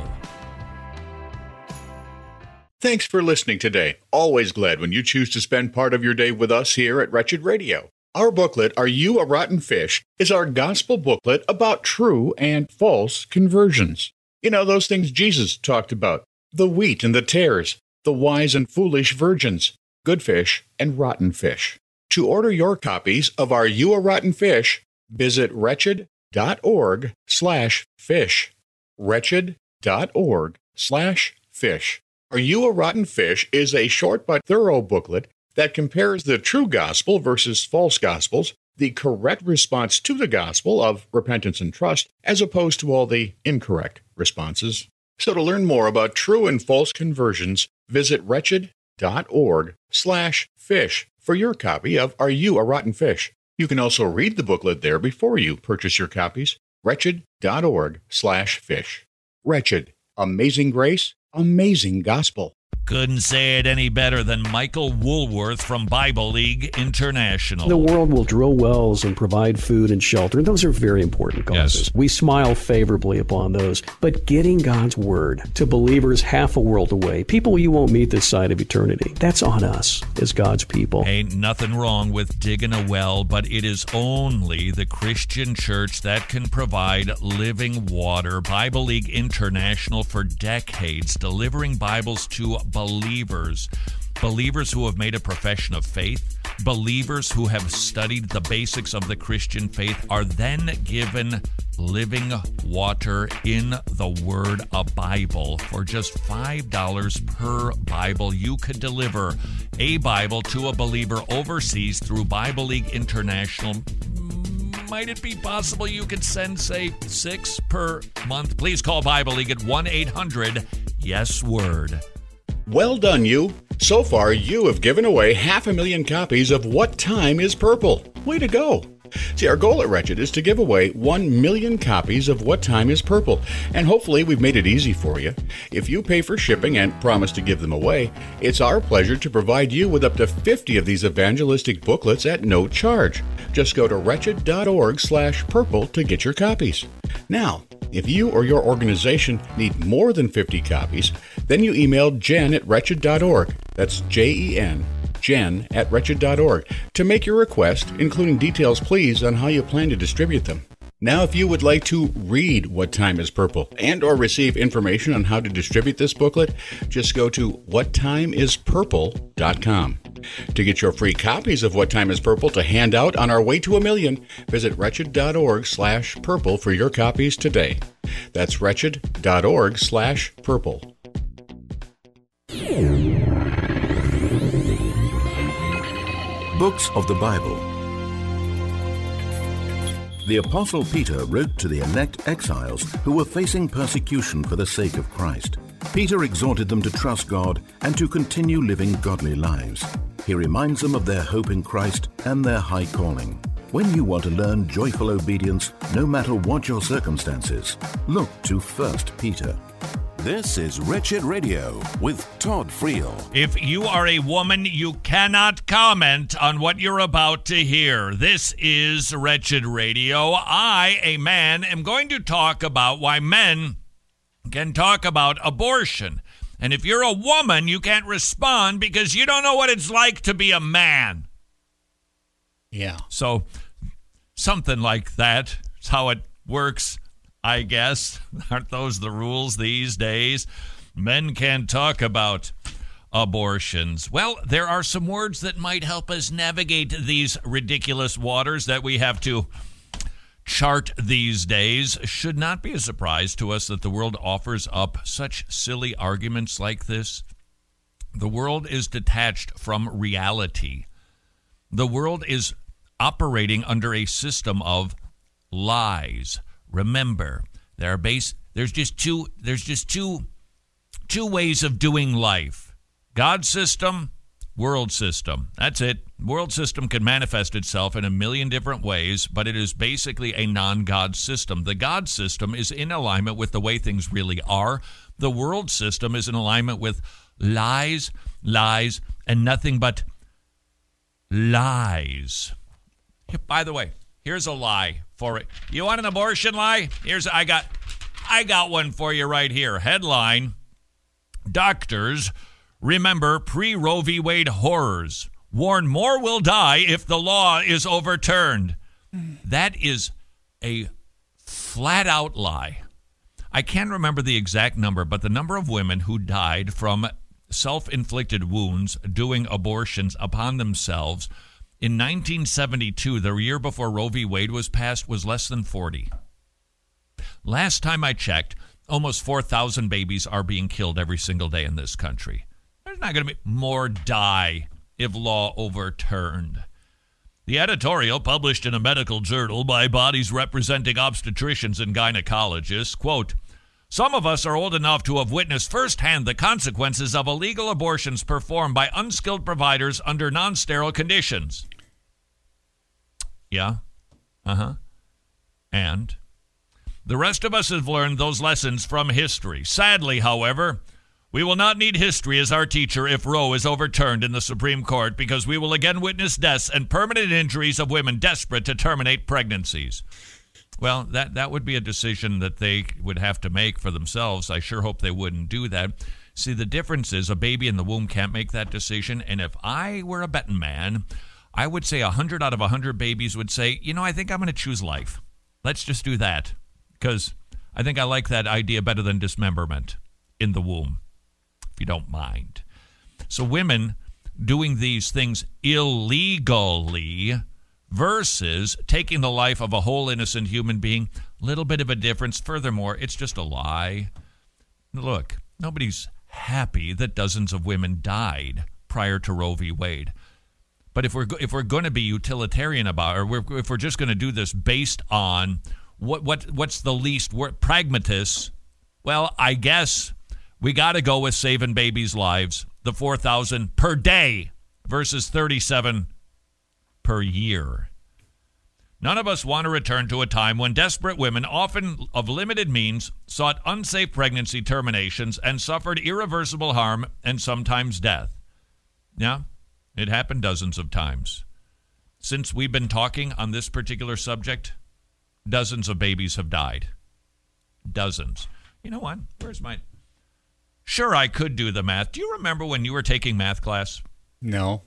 Thanks for listening today. Always glad when you choose to spend part of your day with us here at Wretched Radio. Our booklet, Are You a Rotten Fish?, is our gospel booklet about true and false conversions. You know, those things Jesus talked about. The wheat and the tares, the wise and foolish virgins, good fish and rotten fish. To order your copies of Are You a Rotten Fish?, visit wretched dot org slash fish. Wretched dot org slash fish. Are You a Rotten Fish? Is a short but thorough booklet that compares the true gospel versus false gospels, the correct response to the gospel of repentance and trust, as opposed to all the incorrect responses. So to learn more about true and false conversions, visit wretched dot org slash fish for your copy of Are You a Rotten Fish? You can also read the booklet there before you purchase your copies. wretched dot org slash fish. Wretched. Amazing grace. Amazing gospel. Couldn't say it any better than Michael Woolworth from Bible League International. The world will drill wells and provide food and shelter. Those are very important causes. Yes. We smile favorably upon those. But getting God's word to believers half a world away, people you won't meet this side of eternity, that's on us as God's people. Ain't nothing wrong with digging a well, but it is only the Christian church that can provide living water. Bible League International, for decades, delivering Bibles to believers. Believers who have made a profession of faith, believers who have studied the basics of the Christian faith, are then given living water in the Word, a Bible. For just five dollars per Bible, you could deliver a Bible to a believer overseas through Bible League International. Might it be possible you could send, say, six per month? Please call Bible League at one eight hundred yes word. Well done, you. So far, you have given away half a million copies of What Time is Purple. Way to go. See, our goal at Wretched is to give away one million copies of What Time is Purple, and hopefully we've made it easy for you. If you pay for shipping and promise to give them away, it's our pleasure to provide you with up to fifty of these evangelistic booklets at no charge. Just go to wretched dot org slash purple to get your copies. Now, if you or your organization need more than fifty copies, then you email Jen at wretched dot org. That's J E N, Jen at wretched dot org, to make your request, including details, please, on how you plan to distribute them. Now, if you would like to read What Time is Purple and or receive information on how to distribute this booklet, just go to what time is purple dot com. To get your free copies of What Time is Purple to hand out on our way to a million, visit wretched dot org slash purple for your copies today. That's wretched dot org slash purple. Books of the Bible. The Apostle Peter wrote to the elect exiles who were facing persecution for the sake of Christ. Peter exhorted them to trust God and to continue living godly lives. He reminds them of their hope in Christ and their high calling. When you want to learn joyful obedience, no matter what your circumstances, look to First Peter. This is Wretched Radio with Todd Friel. If you are a woman, you cannot comment on what you're about to hear. This is Wretched Radio. I, a man, am going to talk about why men can talk about abortion. And if you're a woman, you can't respond because you don't know what it's like to be a man. Yeah. So something like that is how it works, I guess. Aren't those the rules these days? Men can't talk about abortions. Well, there are some words that might help us navigate these ridiculous waters that we have to chart these days. Should not be a surprise to us that the world offers up such silly arguments like this. The world is detached from reality. The world is operating under a system of lies. Remember, there are base there's just two there's just two two ways of doing life. God's system, world system. That's it. World system can manifest itself in a million different ways, but it is basically a non-God system. The God system is in alignment with the way things really are. The world system is in alignment with lies, lies, and nothing but lies. By the way, here's a lie for it. You want an abortion lie? Here's I got I got one for you right here. Headline: Doctors remember pre-Roe v. Wade horrors. Warn more will die if the law is overturned. That is a flat-out lie. I can't remember the exact number, but the number of women who died from self-inflicted wounds doing abortions upon themselves in nineteen seventy-two, the year before Roe v. Wade was passed, was less than forty. Last time I checked, almost four thousand babies are being killed every single day in this country. There's not going to be more die if law overturned. The editorial, published in a medical journal by bodies representing obstetricians and gynecologists, quote, "Some of us are old enough to have witnessed firsthand the consequences of illegal abortions performed by unskilled providers under non-sterile conditions." Yeah. Uh-huh. And the rest of us have learned those lessons from history. Sadly, however, we will not need history as our teacher if Roe is overturned in the Supreme Court, because we will again witness deaths and permanent injuries of women desperate to terminate pregnancies. Well, that, that would be a decision that they would have to make for themselves. I sure hope they wouldn't do that. See, the difference is a baby in the womb can't make that decision. And if I were a betting man, I would say one hundred out of one hundred babies would say, you know, I think I'm going to choose life. Let's just do that, because I think I like that idea better than dismemberment in the womb, if you don't mind. So women doing these things illegally versus taking the life of a whole innocent human being, a little bit of a difference. Furthermore, it's just a lie. Look, nobody's happy that dozens of women died prior to Roe v. Wade. But if we're if we're going to be utilitarian about it, or we're, if we're just going to do this based on what what what's the least word, pragmatists, well, I guess we got to go with saving babies' lives, the four thousand per day versus thirty-seven per year. None of us want to return to a time when desperate women, often of limited means, sought unsafe pregnancy terminations and suffered irreversible harm and sometimes death. Yeah, it happened dozens of times. Since we've been talking on this particular subject, dozens of babies have died. Dozens. You know what? Where's my... Sure, I could do the math. Do you remember when you were taking math class? No.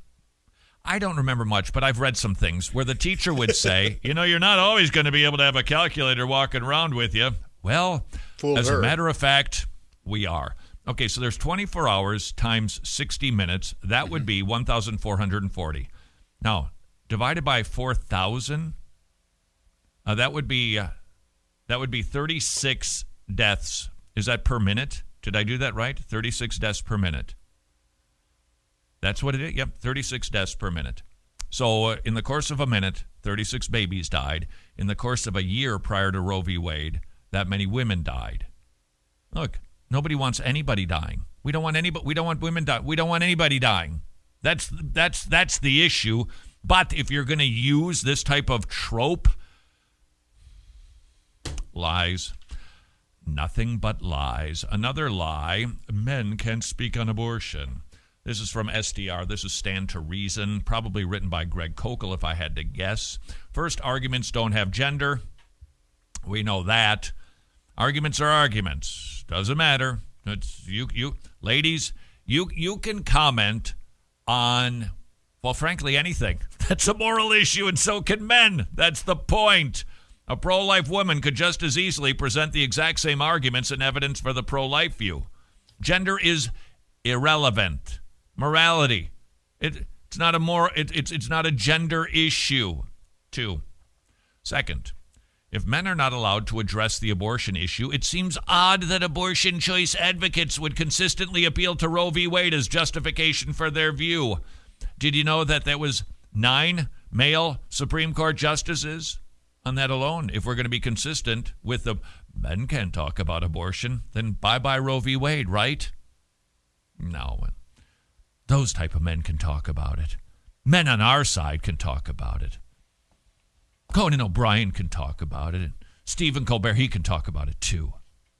I don't remember much, but I've read some things where the teacher would say, you know, you're not always going to be able to have a calculator walking around with you. Well, Fool as her. a matter of fact, we are. Okay, so there's twenty-four hours times sixty minutes. That would be one thousand four hundred forty. Now, divided by four thousand, uh, that would be uh, that would be thirty-six deaths. Is that per minute? Did I do that right? thirty-six deaths per minute. That's what it is? Yep, thirty-six deaths per minute. So uh, in the course of a minute, thirty-six babies died. In the course of a year prior to Roe v. Wade, that many women died. Look, nobody wants anybody dying. We don't want anybody. We don't want women dying. We don't want anybody dying. That's that's that's the issue. But if you're going to use this type of trope, lies. Nothing but lies. Another lie, men can't speak on abortion. This is from S D R. This is Stand to Reason, probably written by Greg Kokel, if I had to guess. First, arguments don't have gender. We know that. Arguments are arguments. Doesn't matter. It's you, you, ladies, you, you can comment on, well, frankly, anything. That's a moral issue, and so can men. That's the point. A pro-life woman could just as easily present the exact same arguments and evidence for the pro-life view. Gender is irrelevant. Morality, it, it's not a more, it, it's it's not a gender issue. Two. Second, if men are not allowed to address the abortion issue, it seems odd that abortion choice advocates would consistently appeal to Roe v. Wade as justification for their view. Did you know that there was nine male Supreme Court justices on that alone? If we're going to be consistent with the men can't talk about abortion, then bye-bye Roe v. Wade, right? No. Those type of men can talk about it. Men on our side can talk about it. Conan O'Brien can talk about it. And Stephen Colbert, he can talk about it too.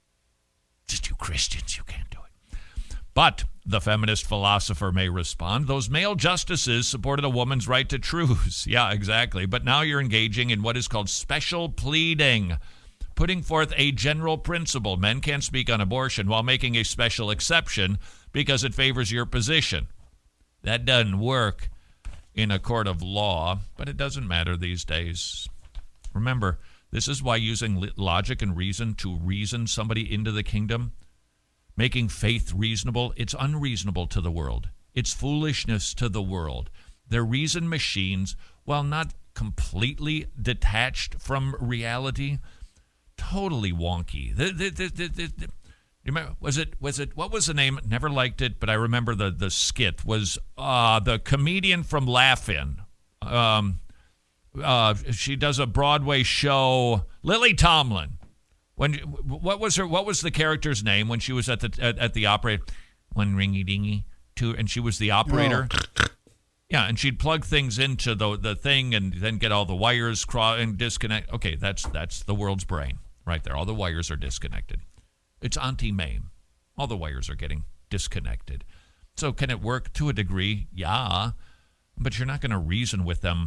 Just you Christians, you can't do it. But the feminist philosopher may respond, those male justices supported a woman's right to choose. Yeah, exactly. But now you're engaging in what is called special pleading, putting forth a general principle. Men can't speak on abortion while making a special exception because it favors your position. That doesn't work in a court of law, but it doesn't matter these days. Remember, this is why using logic and reason to reason somebody into the kingdom, making faith reasonable, it's unreasonable to the world. It's foolishness to the world. They're reason machines, while not completely detached from reality, totally wonky. The, the, the, the, the, the, remember, was it, was it, what was the name? Never liked it, but I remember the, the skit was uh, the comedian from Laugh-In. Um, uh, she does a Broadway show, Lily Tomlin. When what was her? What was the character's name when she was at the at, at the operator? One ringy dingy, two, and she was the operator. Oh. Yeah, and she'd plug things into the the thing and then get all the wires cross and disconnect. Okay, that's that's the world's brain right there. All the wires are disconnected. It's Auntie Mame. All the wires are getting disconnected. So can it work to a degree? Yeah, but you're not going to reason with them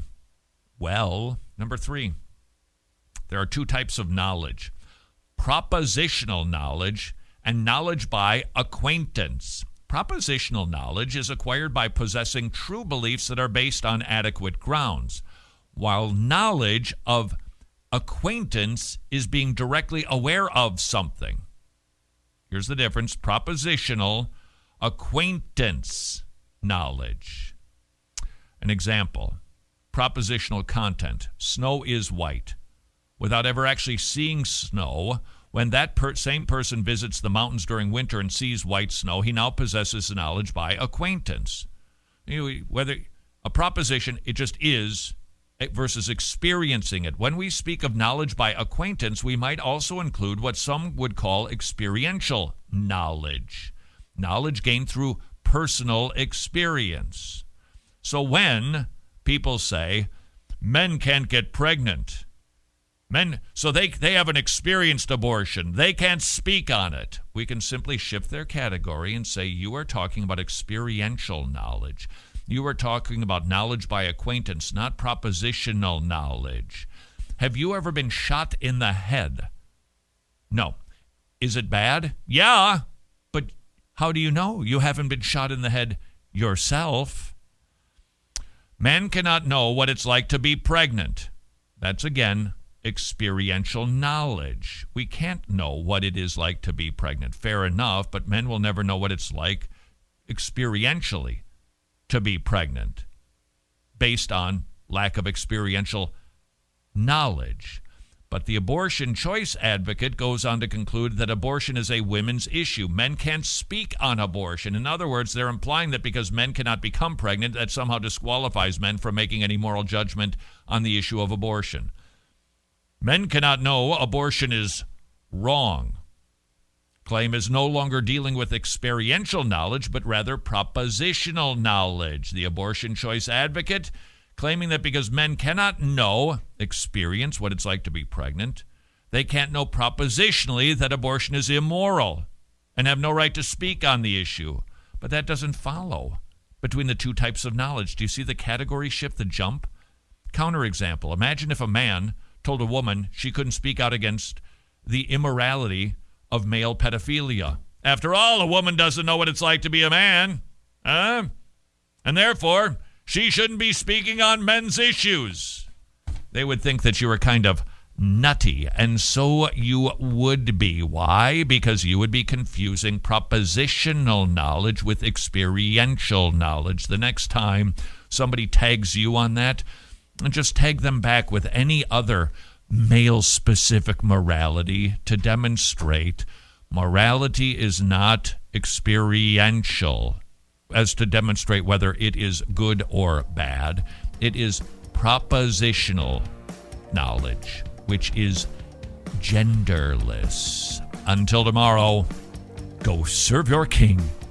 well. Number three, there are two types of knowledge. Propositional knowledge and knowledge by acquaintance. Propositional knowledge is acquired by possessing true beliefs that are based on adequate grounds, while knowledge of acquaintance is being directly aware of something. Here's the difference. Propositional, acquaintance knowledge. An example. Propositional content. Snow is white. Without ever actually seeing snow, when that per- same person visits the mountains during winter and sees white snow, he now possesses the knowledge by acquaintance. You know, whether a proposition, it just is, versus experiencing it. When we speak of knowledge by acquaintance, we might also include what some would call experiential knowledge. Knowledge gained through personal experience. So when people say, men can't get pregnant, Men, so they they have an experienced abortion. They can't speak on it. We can simply shift their category and say, you are talking about experiential knowledge. You are talking about knowledge by acquaintance, not propositional knowledge. Have you ever been shot in the head? No. Is it bad? Yeah. But how do you know you haven't been shot in the head yourself? Men cannot know what it's like to be pregnant. That's, again, experiential knowledge. We can't know what it is like to be pregnant. Fair enough, but men will never know what it's like experientially to be pregnant based on lack of experiential knowledge. But the abortion choice advocate goes on to conclude that abortion is a women's issue. Men can't speak on abortion. In other words, they're implying that because men cannot become pregnant, that somehow disqualifies men from making any moral judgment on the issue of abortion. Men cannot know abortion is wrong. claim is no longer dealing with experiential knowledge, but rather propositional knowledge. The abortion choice advocate claiming that because men cannot know, experience what it's like to be pregnant, they can't know propositionally that abortion is immoral and have no right to speak on the issue. But that doesn't follow between the two types of knowledge. Do you see the category shift, the jump? Counterexample. Imagine if a man told a woman she couldn't speak out against the immorality of male pedophilia. After all, a woman doesn't know what it's like to be a man. Huh? And therefore, she shouldn't be speaking on men's issues. They would think that you were kind of nutty, and so you would be. Why? Because you would be confusing propositional knowledge with experiential knowledge. The next time somebody tags you on that, just tag them back with any other male-specific morality to demonstrate morality is not experiential, as to demonstrate whether it is good or bad. It is propositional knowledge, which is genderless. Until tomorrow, go serve your king.